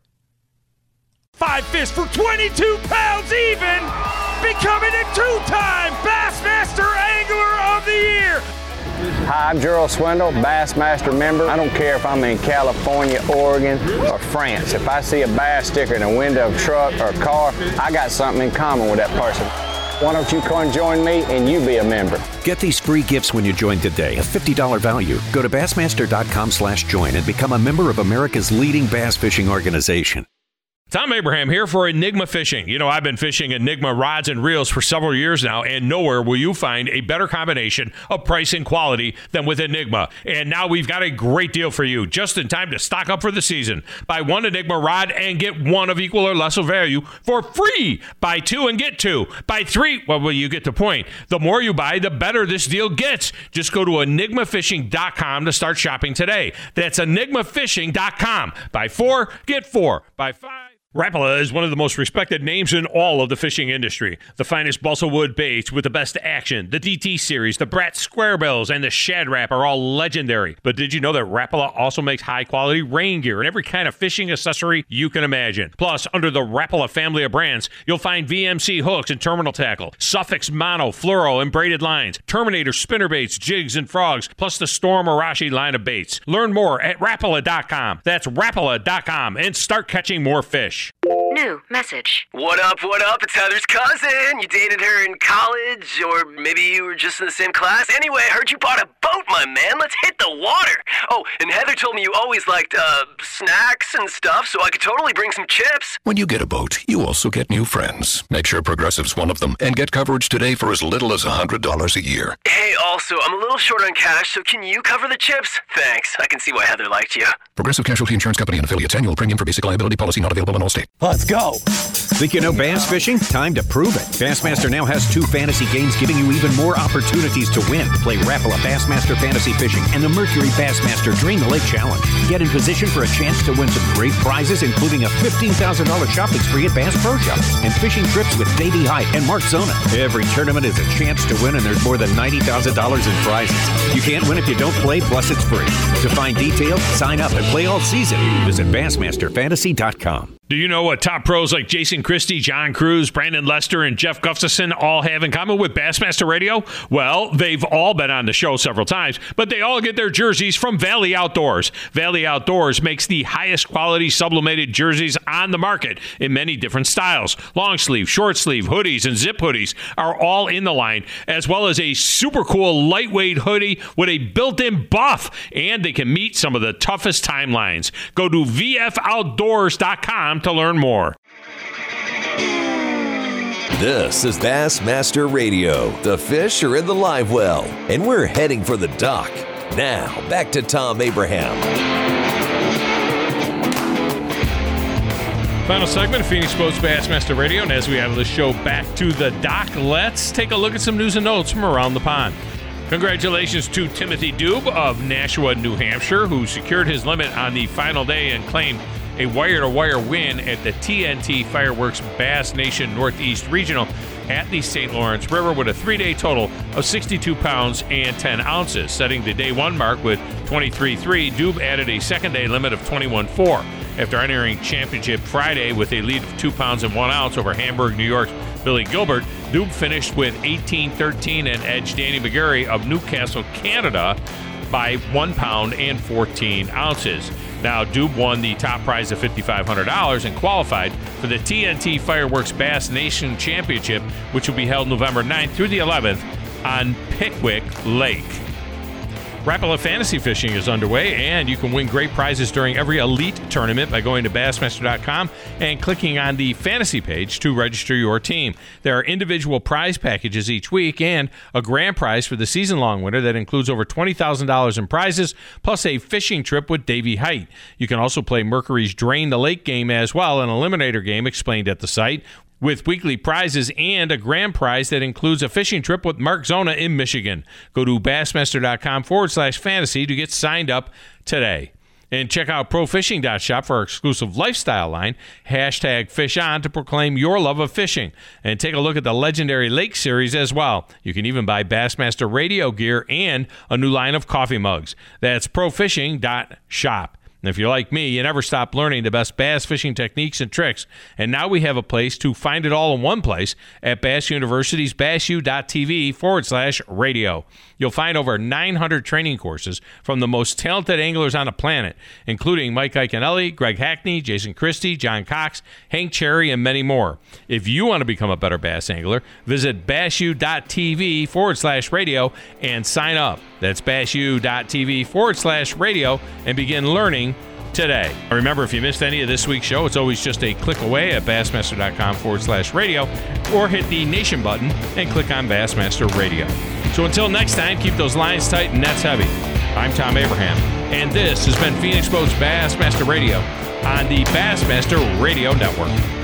5 fish for 22 pounds even, becoming a 2-time Bassmaster Angler of the Year. Hi, I'm Gerald Swindle, Bassmaster member. I don't care if I'm in California, Oregon, or France. If I see a bass sticker in a window of a truck or a car, I got something in common with that person. Why don't you come join me and you be a member? Get these free gifts when you join today, a $50 value. Go to Bassmaster.com/join and become a member of America's leading bass fishing organization. Tom Abraham here for Enigma Fishing. I've been fishing Enigma rods and reels for several years now, and nowhere will you find a better combination of price and quality than with Enigma. And now we've got a great deal for you, just in time to stock up for the season. Buy 1 Enigma rod and get 1 of equal or lesser value for free. Buy 2 and get 2. Buy 3, well, you get the point. The more you buy, the better this deal gets. Just go to enigmafishing.com to start shopping today. That's enigmafishing.com. Buy 4, get 4. Buy 5. Rapala is one of the most respected names in all of the fishing industry. The finest balsa wood baits with the best action, the DT series, the Brat Squarebills, and the Shad Rap are all legendary. But did you know that Rapala also makes high-quality rain gear and every kind of fishing accessory you can imagine? Plus, under the Rapala family of brands, you'll find VMC hooks and terminal tackle, Suffix mono, fluoro, and braided lines, Terminator spinnerbaits, jigs, and frogs, plus the Storm Arashi line of baits. Learn more at Rapala.com. That's Rapala.com, and start catching more fish. New message. What up? It's Heather's cousin. You dated her in college, or maybe you were just in the same class. Anyway, I heard you bought a boat, my man. Let's hit the water. Oh, and Heather told me you always liked snacks and stuff, so I could totally bring some chips. When you get a boat, you also get new friends. Make sure Progressive's one of them, and get coverage today for as little as $100 a year. Hey, also, I'm a little short on cash, so can you cover the chips? Thanks. I can see why Heather liked you. Progressive Casualty Insurance Company and affiliates. Annual premium for basic liability policy not available in all states. Let's go. Think you know bass fishing? Time to prove it. Bassmaster now has 2 fantasy games giving you even more opportunities to win. Play Rapala Bassmaster Fantasy Fishing and the Mercury Bassmaster Drain the Lake Challenge. Get in position for a chance to win some great prizes, including a $15,000 shopping spree at Bass Pro Shops and fishing trips with Davey Height and Mark Zona. Every tournament is a chance to win, and there's more than $90,000 in prizes. You can't win if you don't play, plus it's free. To find details, sign up and play all season. Visit BassmasterFantasy.com. Do you know what top pros like Jason Christie, John Cruz, Brandon Lester, and Jeff Gustafson all have in common with Bassmaster Radio? Well, they've all been on the show several times, but they all get their jerseys from Valley Outdoors. Valley Outdoors makes the highest quality sublimated jerseys on the market in many different styles. Long sleeve, short sleeve, hoodies, and zip hoodies are all in the line, as well as a super cool lightweight hoodie with a built-in buff, and they can meet some of the toughest timelines. Go to VFOutdoors.com to learn more. This is Bassmaster Radio. The fish are in the live well, and we're heading for the dock. Now, back to Tom Abraham. Final segment of Phoenix Boats Bassmaster Radio, and as we have the show back to the dock, let's take a look at some news and notes from around the pond. Congratulations to Timothy Dube of Nashua, New Hampshire, who secured his limit on the final day and claimed a wire-to-wire win at the TNT Fireworks Bass Nation Northeast Regional at the St. Lawrence River with a 3-day total of 62 pounds and 10 ounces. Setting the day one mark with 23.3, Dube added a second-day limit of 21.4. After entering championship Friday with a lead of 2 pounds and 1 ounce over Hamburg, New York's Billy Gilbert, Dube finished with 18.13 and edged Danny McGarry of Newcastle, Canada by 1 pound and 14 ounces. Now, Dube won the top prize of $5,500 and qualified for the TNT Fireworks Bass Nation Championship, which will be held November 9th through the 11th on Pickwick Lake. Rapala Fantasy Fishing is underway, and you can win great prizes during every elite tournament by going to Bassmaster.com and clicking on the fantasy page to register your team. There are individual prize packages each week and a grand prize for the season-long winner that includes over $20,000 in prizes, plus a fishing trip with Davey Height. You can also play Mercury's Drain the Lake game as well, an eliminator game explained at the site, with weekly prizes and a grand prize that includes a fishing trip with Mark Zona in Michigan. Go to Bassmaster.com/fantasy to get signed up today. And check out ProFishing.shop for our exclusive lifestyle line, #FishOn, to proclaim your love of fishing. And take a look at the legendary Lake Series as well. You can even buy Bassmaster radio gear and a new line of coffee mugs. That's ProFishing.shop. And if you're like me, you never stop learning the best bass fishing techniques and tricks. And now we have a place to find it all in one place at Bass University's BassU.TV/radio. You'll find over 900 training courses from the most talented anglers on the planet, including Mike Iaconelli, Greg Hackney, Jason Christie, John Cox, Hank Cherry, and many more. If you want to become a better bass angler, visit BassU.TV/radio and sign up. That's BassU.TV/radio and begin learning today. Remember, if you missed any of this week's show, it's always just a click away at Bassmaster.com/radio or hit the Nation button and click on Bassmaster Radio. So until next time, keep those lines tight and nets heavy. I'm Tom Abraham, and this has been Phoenix Boats Bassmaster Radio on the Bassmaster Radio Network.